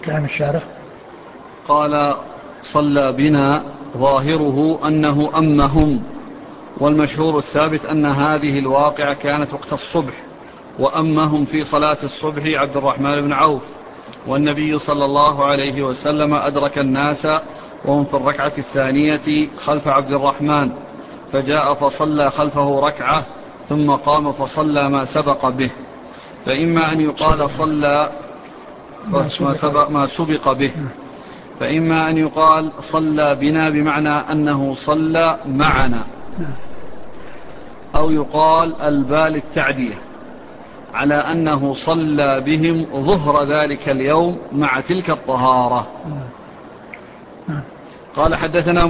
كلام الشارح. قال صلى بنا ظاهره أنه أمهم، والمشهور الثابت أن هذه الواقعة كانت وقت الصبح، وأمهم في صلاة الصبح عبد الرحمن بن عوف، والنبي صلى الله عليه وسلم أدرك الناس وهم في الركعة الثانية خلف عبد الرحمن، فجاء فصلى خلفه ركعة ثم قام فصلى ما سبق به. فإما أن يقال صلى ما سبق به، فإما أن يقال صلى بنا بمعنى أنه صلى معنا، أو يقال الباء للتعدية على أنه صلى بهم ظهر ذلك اليوم مع تلك الطهارة. قال حدثنا